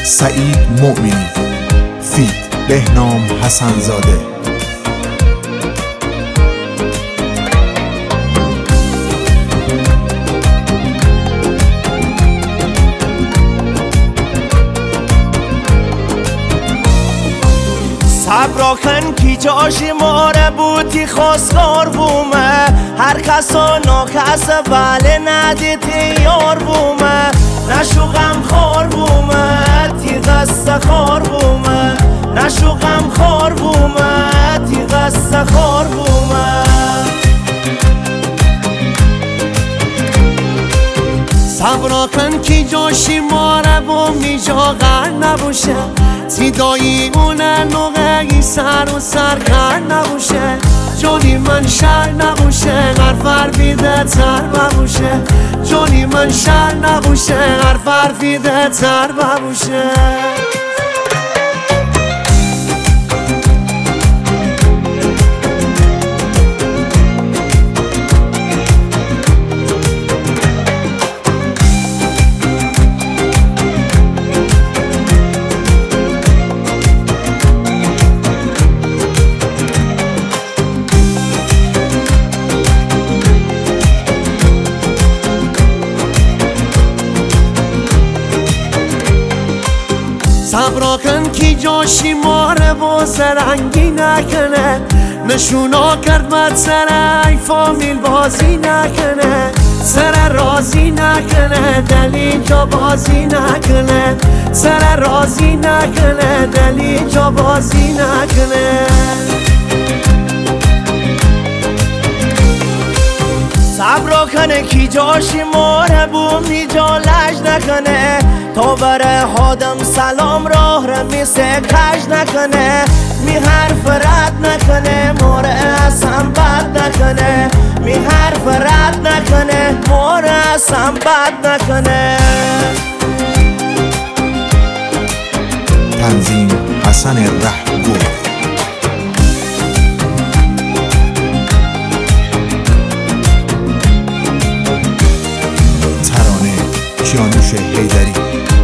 سعید مؤمنی فیت بهنام حسن‌زاده. صبرا کن کی جاشی ماره بودی خواستگار بومه، هر کسا ناکسه ولی ندی تیار بومه، نشو غم خار بومه تی غصه خار بومه، نشو غم خار بومه تی غصه خار بومه. صبرا کن کی جاشی ماره بومی جاغر نبوشه، تی دایی اونه نوغه سر و سرگر نبوشه، جونی من شر نبوشه هر بیده تر ببوشه، جونی من شر نبوشه هر بیده تر ببوشه. صبرا کن کی جاشی ماره با زرنگی نکنه، نشونا کرد بد سر فامیل بازی نکنه، سر رازی نکنه دلی جا بازی نکنه، سر رازی نکنه دلی جا بازی نکنه. صبرا کنه کی جاشی ماره بومی جا لج نکنه، تا بره هادم سلام راه را میسه کج نکنه، می حرف رد نکنه ماره اصلا بد نکنه، می حرف رد نکنه ماره اصلا بد نکنه. تنظیم حسن رهگور. ترانه کیانوش حیدری.